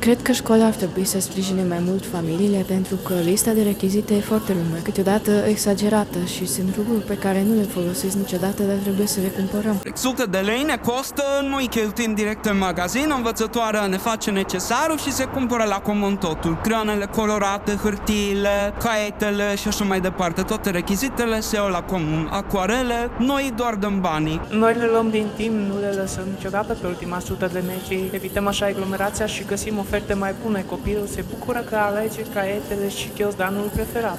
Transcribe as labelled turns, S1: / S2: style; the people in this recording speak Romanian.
S1: Cred că școala ar trebui să sprijine mai mult familiile pentru că lista de rechizite e foarte lungă, câteodată exagerată și sunt lucruri pe care nu le folosesc niciodată, dar trebuie să le cumpărăm.
S2: 100 de lei ne costă, noi cheltuim direct în magazin, învățătoarea ne face necesarul și se cumpără la comun totul. Creioanele colorate, hârtiile, caietele și așa mai departe. Toate rechizitele se iau la comun. Acuarele, noi doar dăm banii.
S3: Noi le luăm din timp, nu le lăsăm niciodată pe ultima 100 de metri. Evităm așa aglomerația și găsim oferte mai bune. Copilul se bucură că alege caietele și ghiozdanul preferat.